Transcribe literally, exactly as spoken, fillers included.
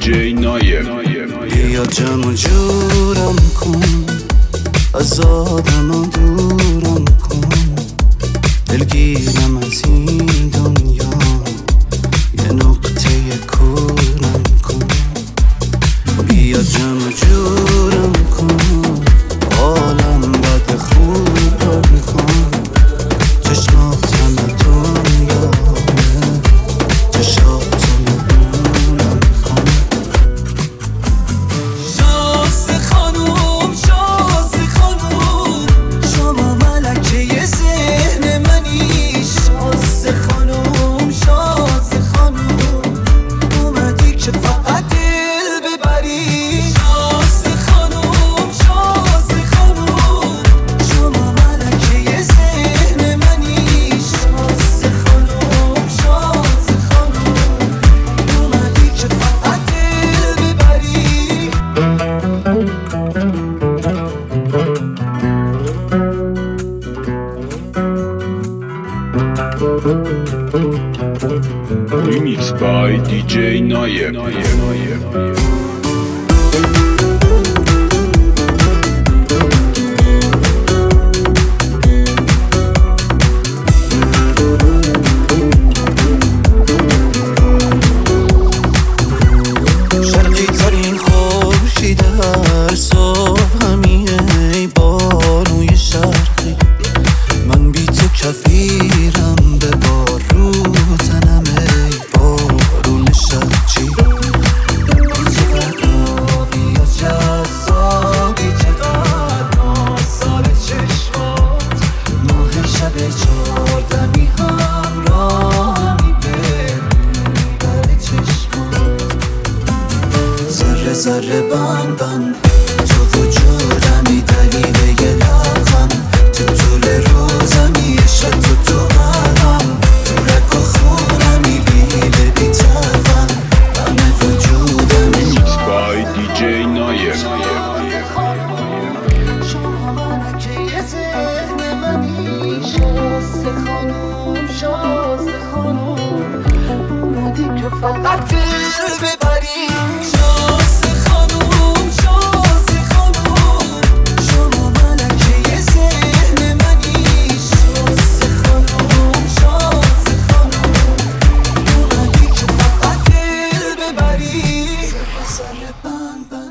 دیجی نایر. بیا جمع جورم کن، از آدم دورم کن، دلگیرم از این دنیا، یه نقطه کورم کن. بیا جمع جورم کن، حالم بد خوبم کن، چشماتم دنیامه، چشاتم اونم کن. شازده خانوم، شازده خانوم، شما ملکه ذهن منی. شازده خانوم، شازده خانوم، اومدی که فقط دل ببری. شازده خانوم، شازده خانوم، شما ملکه ذهن منی. شازده خانوم، شازده خانوم، اومدی که فقط دل ببری. Remix by دیجی نایر. شرقی ترین خورشید هر صبح همیه، ای بانوی شرقی، من بی تو کفیرم، به بارو تنم ای بارون شرقی. چقدر آبی و جذابی، چقدر آسال چشمات، ماه شب چهاردمی همراهمی بر چشمات. ذره ذره بند بند تو وجودمی، دلیل یه لبخند تو طول روزمی، عشق تو تو قلبم، تو رگ و خونمی، بیله بی تفن همه وجودمی. Remix by دیجی نایر. شما ملکه ذهن منی. شازده خانوم، شازده خانوم، اومدی که فقط دل ببری. شازده خانوم، شازده خانوم، شما ملکه ذهن منی. شازده خانوم، شازده خانوم، اومدی که فقط دل ببری. ذره ذره بند بند